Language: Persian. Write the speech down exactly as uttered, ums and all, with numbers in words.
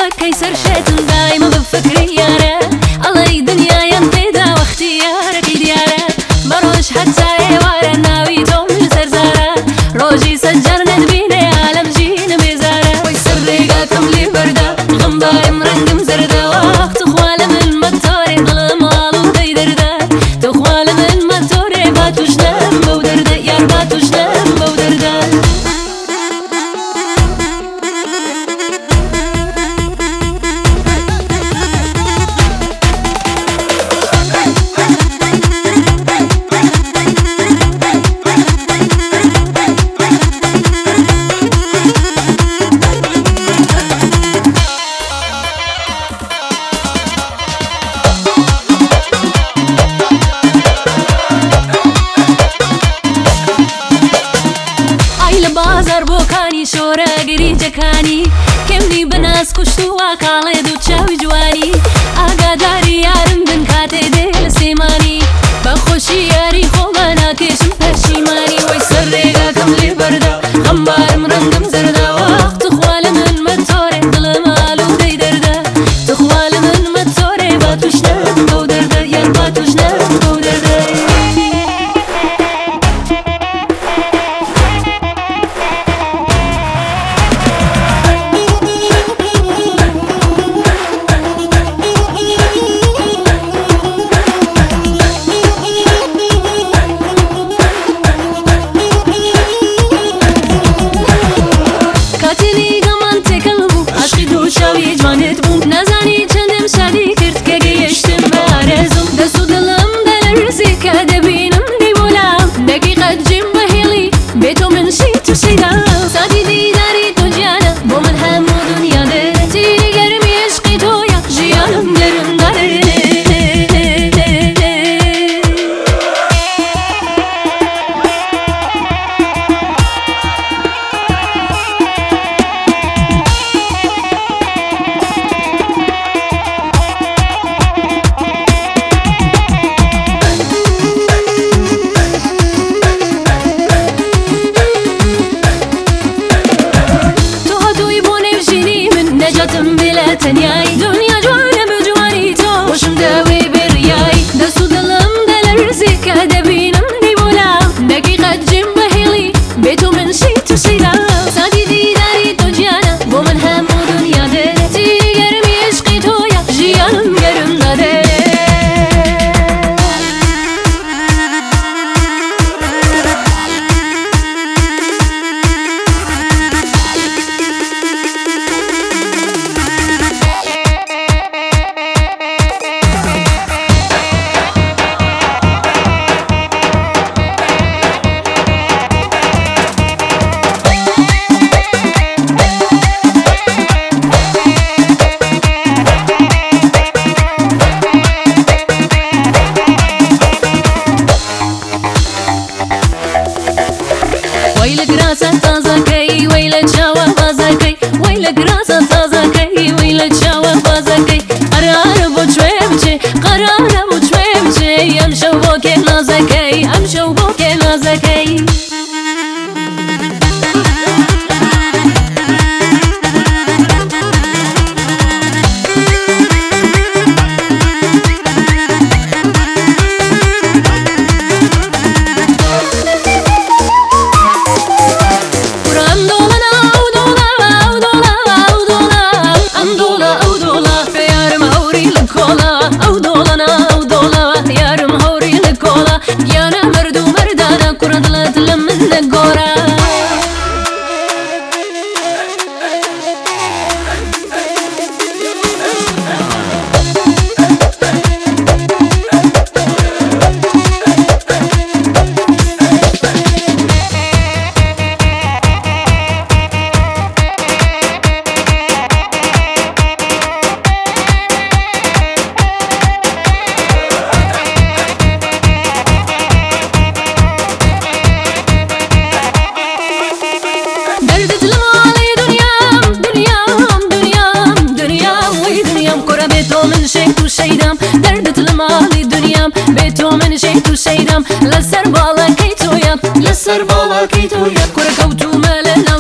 كي سرشتن دايما بفكري يارا الله دنيا ينفيدا واختيارك ديارا بروش حتى يوارا ناوي توم سرزارا روجي سجرنا نبيني عالم جينا بزارا ويسر ريقاكم لي بردا غنباي مرنقم زردا وقت خوالة من مطوري ظلم عالو دي دردا تخوالة من مطوري باتوش نام بودردا يار باتوش نام بودردا بازار بۆکانی شۆرەگەری جەکانی کەمنی بەناس کوشتووە کاڵێ دوو چاوی جوانی ئاگاداری یارم بن کاتێ دێ لە سێمانی بەخۆشی یاری خۆمە ناکێشم پەشیمانی وەی سەر ڕێگاکەم لێ بەردا غەمبارم ڕەنگم زەردا وەخت تخوا لە من مەتۆرێ دڵم ئالوودەی دەردا تخوا لە من مەتۆرێ با توش نەم بەو دەردە یار با توش نەم بەو دەردە نزانی چندم شادی کرد که گیشتم به آرزوم دست و دلم دلرزی که دبینم دیبولم دقیقت جیم به هیلی به تو من شی تو شیدم سادی دیداری تو جانه با من همو دنیا داره تیری گرمی عشقی تو یا جیانم گرم داره نجاتم بلا تنیای دنیا جوانه بجوانی تو وشم داوی بریای دست و دلم دلرزی که دبینم دیبولم دقیقت جیم به هیلی به تو من شی تو شیدم سادی دیداری تو جانه با من همو دنیا داره تیری گرمی عشقی تو یا جیانم گرم داره ويل قراسة تازة كي ويل تشاوى بازا كي ويل قراسة تازة كي ويل تشاوى بازا كي قرار بوچوي بچي قرار بوچوي بچي امشو بوكي نازا كي امشو بوكي نازا كي يانا مردو مردانا كردلت لمن نقورا شيت وشيدم لسر بالا كيتو يا لسر بالا كيتو يا كورا كوتو مالنا